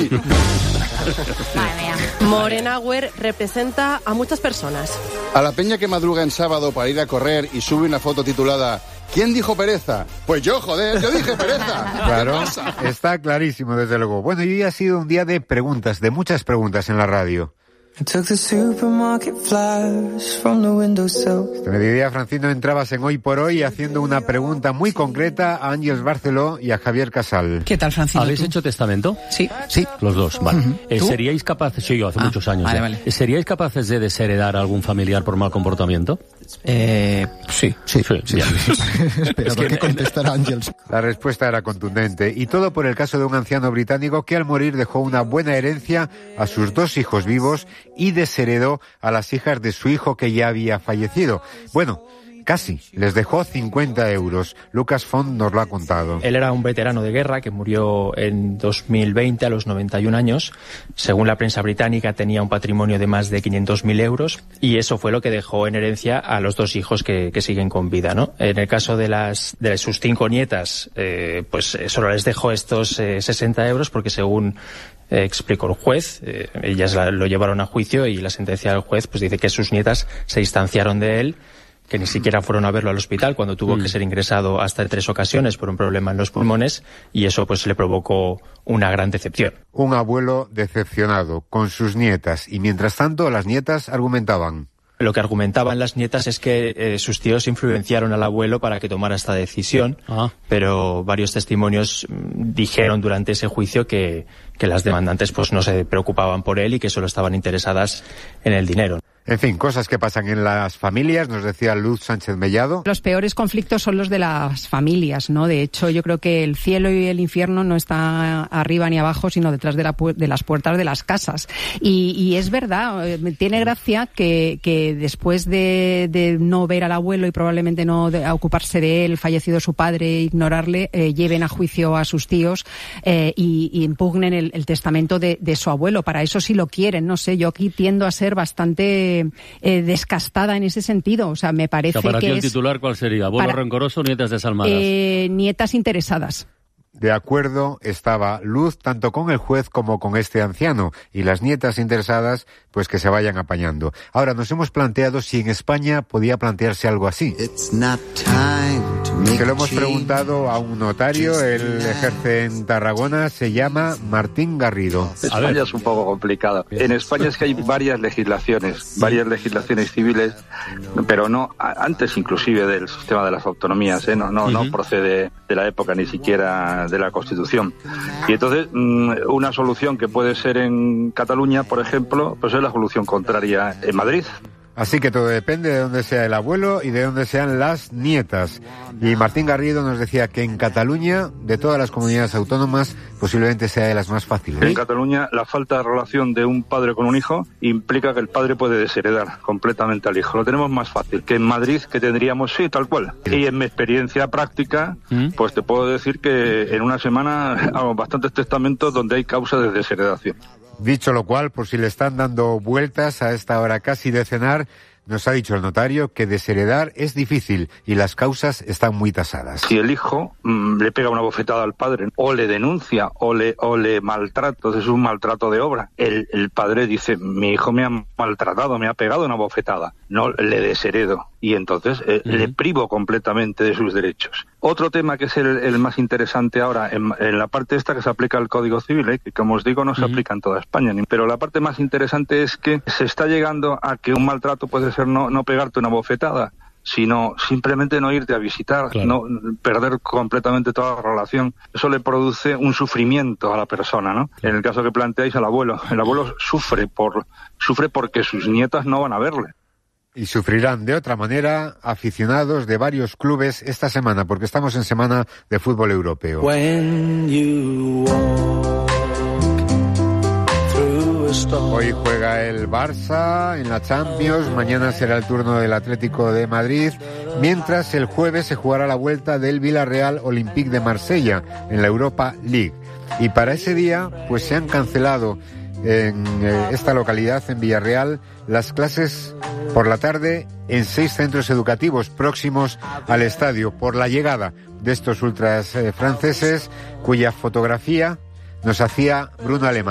Morenauer representa a muchas personas. A la peña que madruga en sábado para ir a correr y sube una foto titulada ¿quién dijo pereza? Pues yo, joder, yo dije pereza. Claro, está clarísimo, desde luego. Bueno, y hoy ha sido un día de preguntas, de muchas preguntas en la radio. Este mediodía, Francino, entrabas en Hoy por Hoy haciendo una pregunta muy concreta a Ángeles Barceló y a Javier Casal. ¿Qué tal, Francino? ¿Habéis hecho testamento? Sí. Los dos, vale. ¿Seríais capaces, sí, yo hace muchos años vale. ¿Seríais capaces de desheredar a algún familiar por mal comportamiento? Sí. Espera, ¿por qué contestará Ángeles? La respuesta era contundente, y todo por el caso de un anciano británico que al morir dejó una buena herencia a sus 2 hijos vivos y desheredó a las hijas de su hijo que ya había fallecido. Bueno, casi. Les dejó 50 euros. Lucas Font nos lo ha contado. Él era un veterano de guerra que murió en 2020 a los 91 años. Según la prensa británica, tenía un patrimonio de más de 500.000 euros y eso fue lo que dejó en herencia a los 2 hijos que siguen con vida, ¿no? En el caso de sus 5 nietas, pues solo les dejó estos 60 euros porque según explicó el juez, ellas lo llevaron a juicio y la sentencia del juez pues dice que sus nietas se distanciaron de él, que ni siquiera fueron a verlo al hospital cuando tuvo que ser ingresado hasta en 3 ocasiones por un problema en los pulmones, y eso pues le provocó una gran decepción. Un abuelo decepcionado con sus nietas, y mientras tanto las nietas argumentaban. Lo que argumentaban las nietas es que sus tíos influenciaron al abuelo para que tomara esta decisión, pero varios testimonios dijeron durante ese juicio que las demandantes pues no se preocupaban por él y que solo estaban interesadas en el dinero. En fin, cosas que pasan en las familias, nos decía Luz Sánchez Mellado. Los peores conflictos son los de las familias, ¿no? De hecho, yo creo que el cielo y el infierno no está arriba ni abajo, sino detrás de las puertas de las casas. Y es verdad, tiene gracia que después de no ver al abuelo y probablemente no ocuparse de él, fallecido su padre, ignorarle, lleven a juicio a sus tíos y impugnen el testamento de su abuelo. Para eso sí lo quieren, no sé, yo aquí tiendo a ser bastante descastada en ese sentido, o sea, me parece para que ti el titular, ¿cuál sería? ¿Abuelo rencoroso o nietas desalmadas? Nietas interesadas. De acuerdo estaba Luz tanto con el juez como con este anciano, y las nietas interesadas pues que se vayan apañando. Ahora nos hemos planteado si en España podía plantearse algo así. Se lo hemos preguntado a un notario, él ejerce en Tarragona, se llama Martín Garrido. España es un poco complicado. En España es que hay varias legislaciones civiles, pero no antes inclusive del sistema de las autonomías, no procede de la época ni siquiera de la Constitución. Y entonces una solución que puede ser en Cataluña, por ejemplo, pues es la solución contraria en Madrid. Así que todo depende de dónde sea el abuelo y de dónde sean las nietas. Y Martín Garrido nos decía que en Cataluña, de todas las comunidades autónomas, posiblemente sea de las más fáciles. En Cataluña, la falta de relación de un padre con un hijo implica que el padre puede desheredar completamente al hijo. Lo tenemos más fácil que en Madrid, que tendríamos, sí, tal cual. Y en mi experiencia práctica, pues te puedo decir que en una semana hago bastantes testamentos donde hay causas de desheredación. Dicho lo cual, por si le están dando vueltas a esta hora casi de cenar, nos ha dicho el notario que desheredar es difícil y las causas están muy tasadas. Si el hijo le pega una bofetada al padre, o le denuncia, o le maltrata, entonces es un maltrato de obra. El padre dice, mi hijo me ha maltratado, me ha pegado una bofetada, no le desheredo. Y entonces le privo completamente de sus derechos. Otro tema que es el más interesante ahora, en la parte esta que se aplica al Código Civil, que como os digo no se aplica en toda España, pero la parte más interesante es que se está llegando a que un maltrato puede ser no pegarte una bofetada, sino simplemente no irte a visitar, no perder completamente toda la relación. Eso le produce un sufrimiento a la persona, ¿no? En el caso que planteáis al abuelo, el abuelo sufre porque sus nietas no van a verle. Y sufrirán de otra manera aficionados de varios clubes esta semana, porque estamos en semana de fútbol europeo. Hoy juega el Barça en la Champions, mañana será el turno del Atlético de Madrid, mientras el jueves se jugará la vuelta del Villarreal Olympique de Marsella en la Europa League. Y para ese día, pues se han cancelado en esta localidad, en Villarreal, las clases por la tarde en 6 centros educativos próximos al estadio por la llegada de estos ultras franceses, cuya fotografía nos hacía Bruno Alemán.